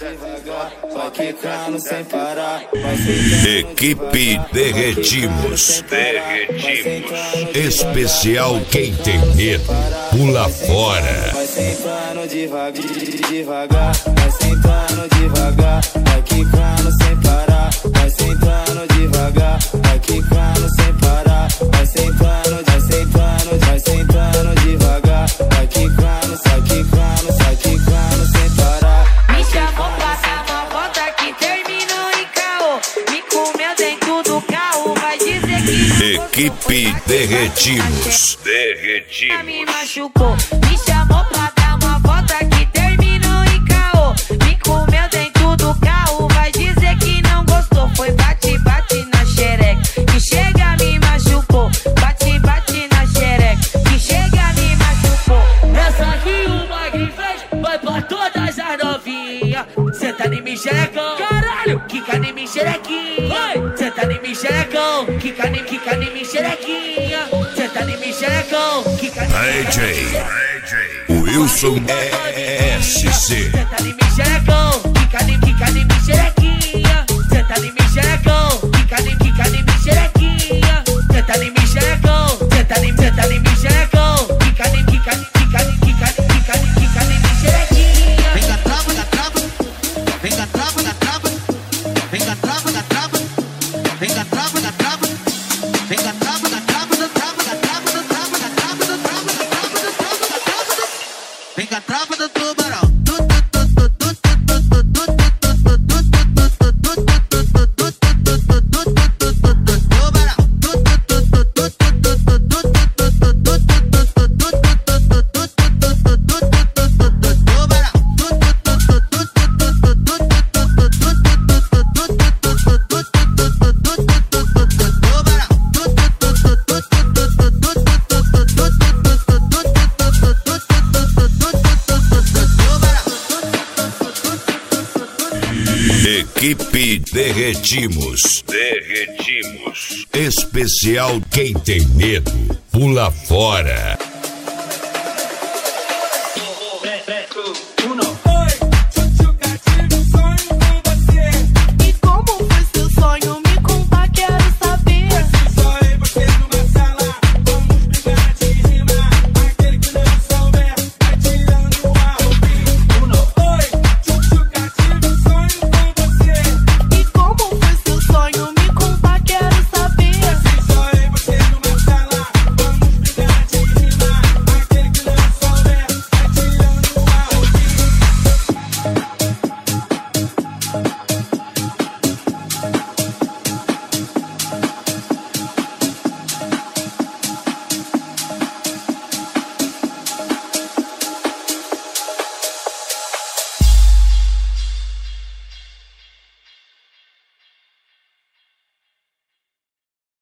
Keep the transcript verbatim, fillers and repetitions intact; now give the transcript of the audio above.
vai quicando sem parar. Equipe Derretimos. Derretimos. Especial quem tem medo, pula fora. Vai sentando devagar, devagar, vai sentando devagar, vai quicando sem parar. Vai sentando devagar, vai quicando sem parar. Vai sentando, vai sentando, vai sentando devagar, vai quicando, sai quicando, sai quicando sem parar. Me chamou pra dar uma volta que terminou em caô. Me comeu dentro do carro, vai dizer que Equipe Derretimos. Derretimos. me machucou. Me chamou pra dar uma volta que terminou em caô. Me comeu dentro do carro, vai dizer que não gostou. Foi bate, bate na xereca, que chega me machucou. Bate, bate na xereca, que chega me machucou. Essa aqui o Magri fez, vai pra todas as novinhas. Senta em mim, xerecão, caralho, quica em mim, xerequinha. Vai, senta em mim, xerecão, quica em quica em mim, xerequinha. Senta em mim, xerecão, quica em mim, A J Wilson S C. senta em mim, xerecão, quica em quica em mim, xerequinha. Senta em mim, xerecão, quica em quica em mim, xerequinha. Senta em mim, xerecão, senta em senta em mim, xerecão, quica em quica em quica em quica em quica em quica em mim, xerequinha. Vem da trava, da trava, vem da trava, da trava, vem da trava, da trava, vem da trava, da trava, vem da trava, da trava, da trava, da trava, da trava, da trava, da trava, da trava, da trava, da trava, vem da trava do tubarão. Equipe Derretimos. Derretimos. Especial quem tem medo, pula fora.